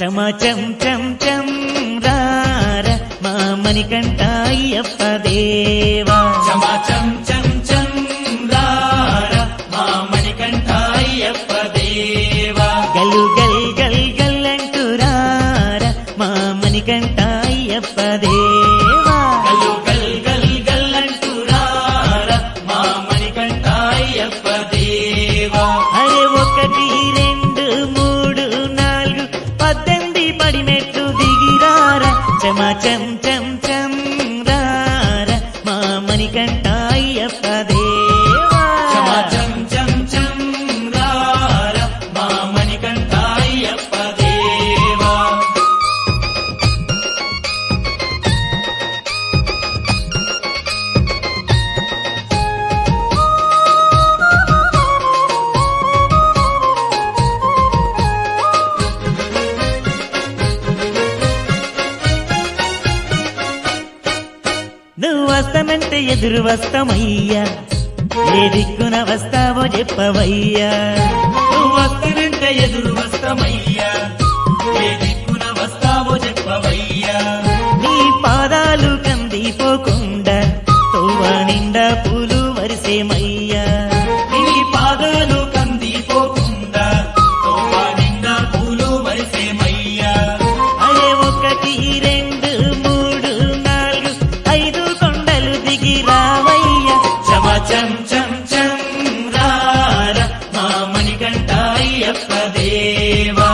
చమ చం చం చం రార మా మణికంఠ అయ్యప్ప దేవా చమ చం చం చం రార మా మణికంఠ అయ్యప్ప దేవా గలు గల్ గల్ గల్ అంటూ రార మా మణికంఠ అయ్యప్ప దేవా గలు గల్ గల్ గల్ అంటూ రార మా మణికంఠ అయ్యప్ప దేవా అరే 1 2 3 4 18 పడిమెట్లు దిగిరారా చమ చం చం చం రార మా మణికంఠ అయ్యప్ప దేవా చమ చం చం చం రార మా మణికంఠ అయ్యప్ప దేవా నువ్వు వస్తానంటే ఎదురు వస్తామయ్యా ఏ దిక్కున వస్తావో చెప్పవయ్యా నువ్వు వస్తానంటే ఎదురు వస్తామయ్యా ఏ దిక్కున వస్తావో చెప్పవయ్యా నీ పాదాలు కందిపోకుండా తోవ నిండా పూలు వరిసేమయ్యా నీ పాదాలు కందిపోకుండా తోవ నిండా పూలు వరిసేమయ్యా అరే 1 2 3 4 5 కొండలు దిగి రావయ్యా చమ చం చం చం రార మా మణికంఠ అయ్యప్ప దేవా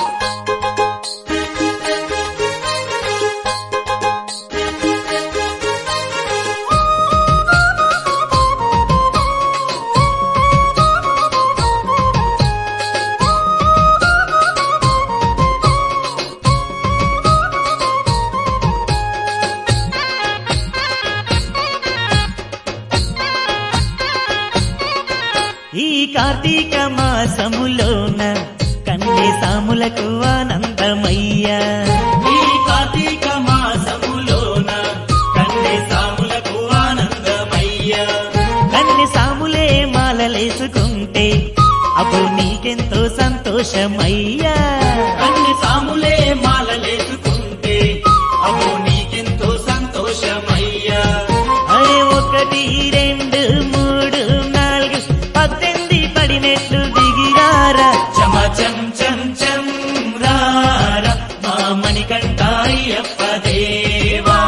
ఈ కార్తీక మాసములోన కన్నే సాములకు ఆనందమయ్యా ఈ కార్తీక మాసములోన కన్నే సాములకు ఆనందమయ్యా కన్నే సాములే మాలలేసుకుంటే అప్పుడు నీకెంతో సంతోషమయ్యా కన్నే సాములే మాలలేసుకుంటే అప్పుడు నీకెంతో సంతోషమయ్యా అరే 1 2 3 4 18 పడినట్లు దిగిరారా చమ చం చం చం రార మా మణికంఠ అయ్యప్ప దేవా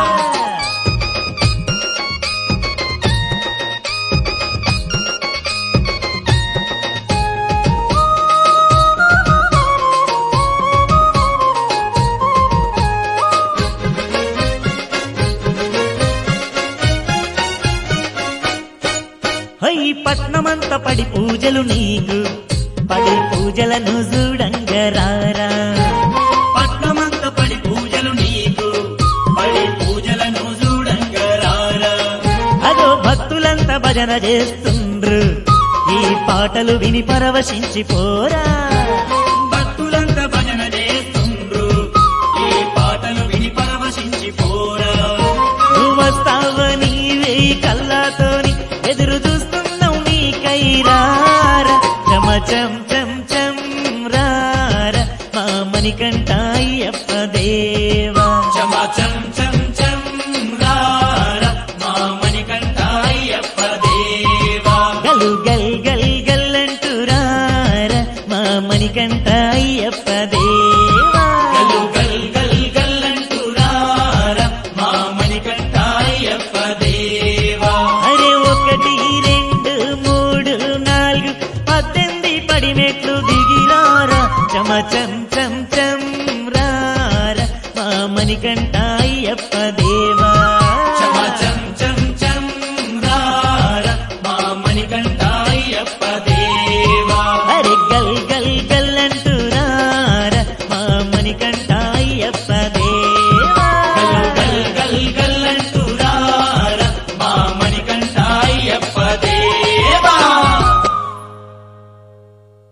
హై పట్నమంత పడి పూజలు నీకు పడి పూజలను చూడంగా రారా పట్నమంత పడి పూజలు నీకు పడి పూజలను చూడంగా రారా అదో భక్తులంతా భజన చేస్తుండ్రు ఈ పాటలు విని పరవశించిపోరా భక్తులంతా భజన చేస్తుండ్రు ఈ పాటలు విని పరవశించిపోరా నువ్వు వస్తావని వేయి కళ్ళతోని ఎదురు చూస్తున్నావు నీకై రారా చమ చం చం చం రారా మా మణికంఠ అయ్యప్ప దేవా చమ చం చం చం రార మా మణికంఠ అయ్యప్ప దేవా గలు గల్ గల్ గల్ అంటూ రారా మా మణికంఠ అయ్యప్ప దేవా గలు గల్ గల్ గల్ అంటూ రార మా మణికంఠ అయ్యప్ప దేవా అరే 1 2 3 4 18 పడిమెట్లు దిగిరారా చమ చం చం చం రారా మా మణికంఠ అయ్యప్ప